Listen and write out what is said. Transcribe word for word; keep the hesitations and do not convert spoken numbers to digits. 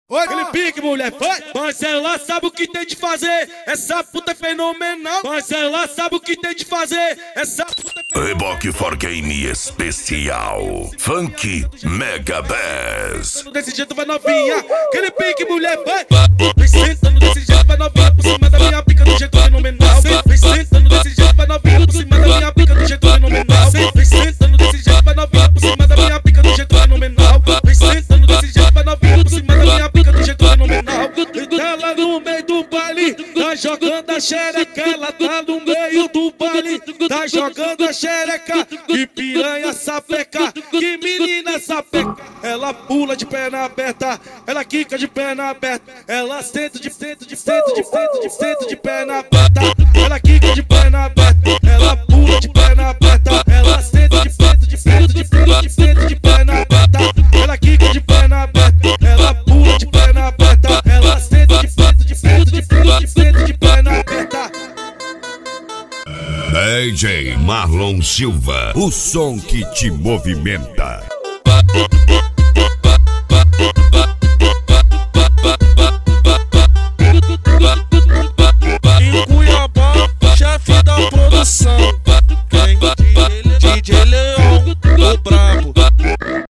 Oi, aquele pique, mulher, vai! Mas ela sabe o que tem de fazer, essa puta é fenomenal. Mas ela sabe o que tem de fazer, essa puta é fenomenal. Reboque for Game especial Funk Mega Bass. Desse jeito vai novinha, aquele pique, mulher, vai! Vem sentando desse jeito vai novinha, por cima da minha pica do jeito fenomenal. Vem sentando desse jeito vai novinha, por cima da minha pica do jeito fenomenal. Vem sentando desse jeito vai novinha, por cima da minha pica do jeito fenomenal. Vem sentando desse jeito vai novinha, por cima da minha pica do jeito fenomenal. Ela no meio do baile, tá jogando a xereca. Ela tá no meio do baile, tá jogando a xereca. Que piranha sapeca, que menina sapeca. Ela pula de perna aberta, ela quica de perna aberta. Ela senta de senta de senta de senta de senta de perna aberta. Ela quica de perna aberta, ela pula de perna aberta. Ela senta de senta de senta de senta de senta de perna aberta. Ela quica de perna aberta, ela pula de perna aberta. Ela senta de senta de senta de senta de senta de perna aberta. D J Marlon Silva, o som que te movimenta.